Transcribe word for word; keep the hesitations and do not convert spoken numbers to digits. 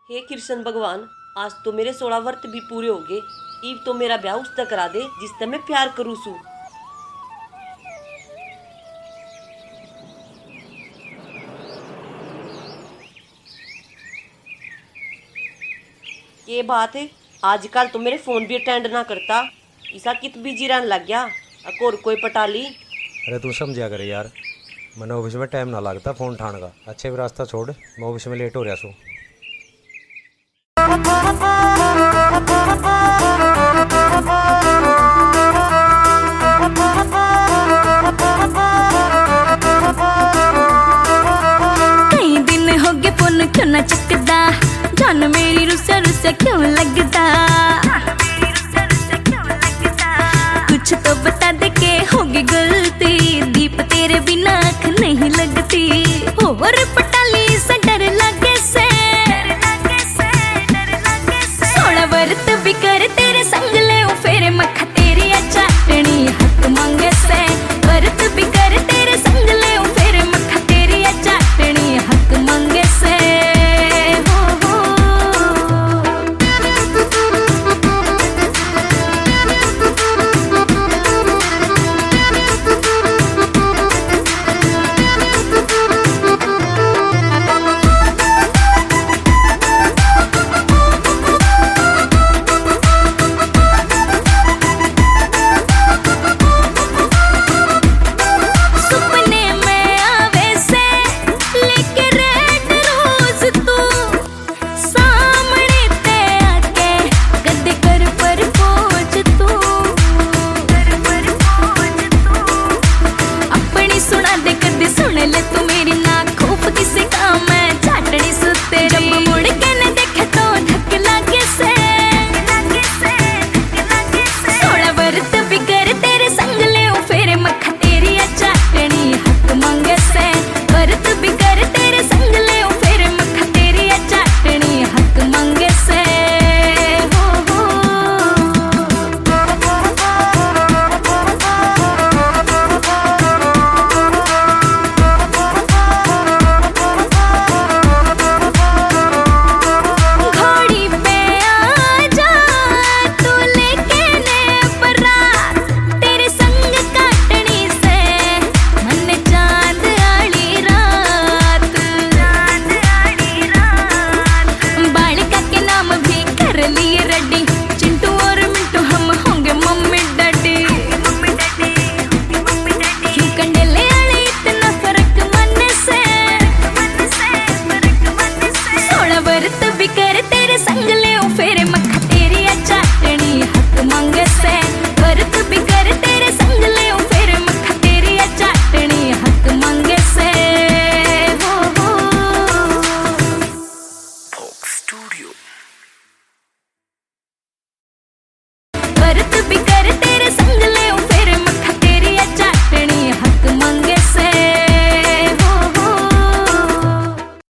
हे कृष्ण भगवान, आज तो मेरे सोलह व्रत भी पूरे हो गए। इब तो मेरा ब्याह उससे करा दे जिससे मैं प्यार करूँ सू। ये बात है, आजकल तो मेरे फोन भी अटेंड ना करता। ऐसा कित बिजी रहने लग गया। और कोई पटाली। अरे तू समझा करे यार, मैंने ऑफिस में टाइम ना लगता फोन उठाने का। अच्छे भी रास्ता छोड़, मैं ऑफिस में लेट हो रहा सू। कई दिन हो गए फोन क्यों ना चकदा, जान मेरी रुसा रुसा क्यों लगदा। कुछ तो बता दे के होगी गलती, दीप तेरे बिना आँख नहीं लगती। और पटाली सा डर लगे से, सोलह व्रत भी कर तेरे संग ले फेरे मक्खा तेरी चाटनी हक मांगे से। व्रत भी कर तेरे संग ले फेरे मक्खा तेरी चाटनी हक मांगे से। व्रत भी कर तेरे संग